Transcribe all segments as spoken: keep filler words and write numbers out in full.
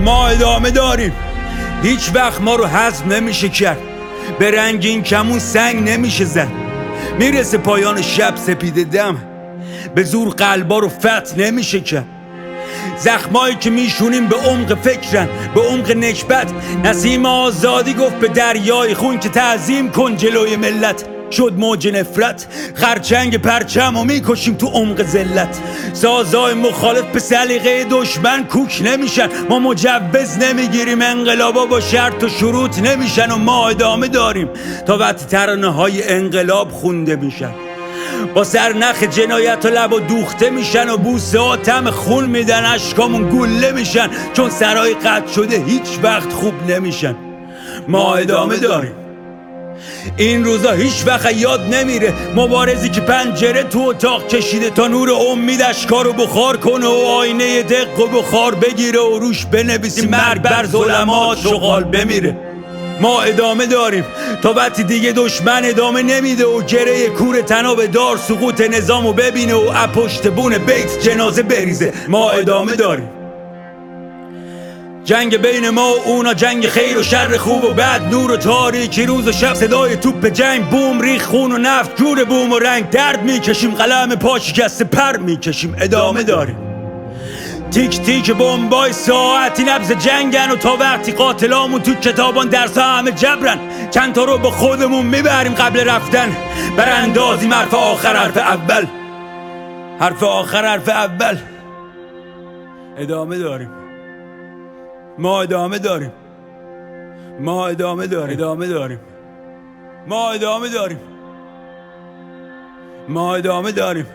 ما ادامه داریم. هیچ وقت ما رو هضم نمیشه کرد، به رنگین کمون سنگ نمیشه زد. میرسه پایان شب سپیده دم، به زور قلبا رو فتح نمیشه کرد. زخمایی که میشونیم به عمق فکرن، به عمق نکبت. نسیم آزادی گفت به دریای خون که تعظیم کن جلوی ملت. شد موج نفرت، خرچنگ پرچم و میکشیم تو عمق ذلت. سازای مخالف به سلیقه دشمن کوک نمیشن. ما مجوز نمیگیریم، انقلابا با شرط و شروط نمیشن. و ما ادامه داریم تا وقتی ترانه های انقلاب خونده میشن. با سرنخ جنایت و لب و دوخته میشن و بوسه ها طعم خون میدن، اشکامون گله میشن. چون سرای قطع شده هیچ وقت خوب نمیشن. ما ادامه داریم. این روزا هیچ وقت یاد نمیره، مبارزی که پنجره تو اتاق کشیده تا نور امید اشکارو بخار کنه و آینه دق و بخار بگیره و روش بنویسیم مرگ بر ظلمات شغال بمیره. ما ادامه داریم تا وقتی دیگه دشمن ادامه نمیده و گره کور تناب دار سقوط نظامو ببینه و اپشت بون بیت جنازه بریزه. ما ادامه داریم. جنگ بین ما و اونا، جنگ خیر و شر، خوب و بد، نور و تاریکی، روز و شب، صدای توپ جنگ، بوم ریخ خون و نفت، جور بوم و رنگ، درد میکشیم، قلم پا شکسته پر میکشیم. ادامه داریم. تیک تیک بمبای ساعتی نبض جنگن و تا وقتی قاتلامون تو کتابان درس همه جبرن. چند تا رو با خودمون میبریم قبل رفتن، براندازیم حرف آخر حرف اول، حرف آخر حرف اول. ادامه داریم. ما ادامه داریم. ما ادامه داریم. ادامه داریم. ما ادامه داریم. ما ادامه داریم.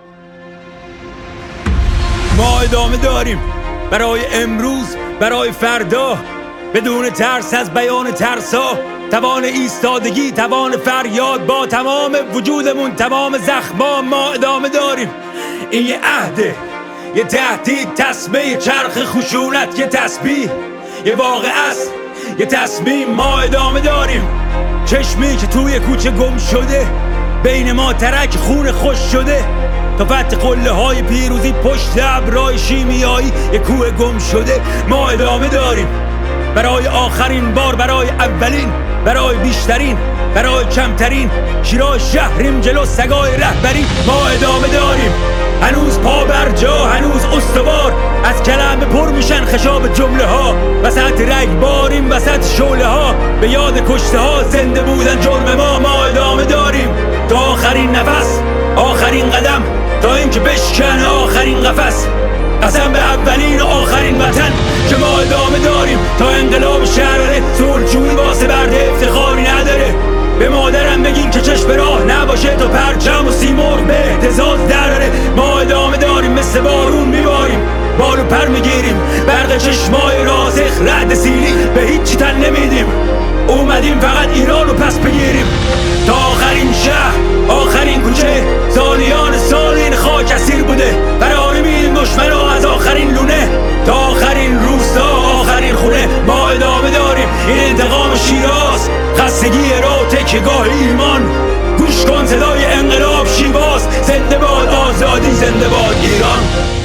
ما ادامه داریم برای امروز، برای فردا، بدون ترس از بیان ترسا. توان ایستادگی، توان فریاد، با تمام وجودمون، تمام زخما. ما ادامه داریم. این یه عهده، یه تهدید، تسمه، یه چرخ خشونت، یه تسبیح، یه واقعه است، یه تصمیم. ما ادامه داریم. چشمی که توی کوچه گم شده، بین ما ترک خون خوش شده، تا فتح قله های پیروزی پشت ابرای شیمیایی، یه کوه گم شده. ما ادامه داریم برای آخرین بار، برای اولین، برای بیشترین، برای کمترین. شیرای شهریم جلو سگای رهبری. ما ادامه داریم. هنوز پا بر جا، هنوز استوار، از کلمه پر میشن خشاب جمله ها. وسط رگباریم، وسط شعله ها، به یاد کشته ها زنده بودن جرم ما. ما ادامه داریم تا آخرین نفس، آخرین قدم، تا اینکه بشکنه آخرین قفس. قسم به اولین و آخرین وطن که ما ادامه داریم تا انقلاب شراره. صلحجویی واسه برده افتخاری نداره. به مادرم بگین که چشم راه نباشه تا پرچم و سیمرغ به اهتزاز دراره. ما ادامه داریم، مثل بارون میباریم، بال و پر میگیریم، برق چشمای راسخ، رعد سیلی، به هیچی تن نمیدیم. اومدیم فقط ایران رو پس بگیریم. تا آخرین شهر، آخرین کوچه، سالیان سال این خاک اسیر بوده. فراری میدیم دشمنا از آخرین لونه، تا آخرین روستا، آخرین خونه. ما ادامه داریم. این انتقام شیراز، خستگی را تکیه‌گاه ایمان. گوش کن صدای انقلاب شیواز. زنده باد آزادی، زنده باد ایران.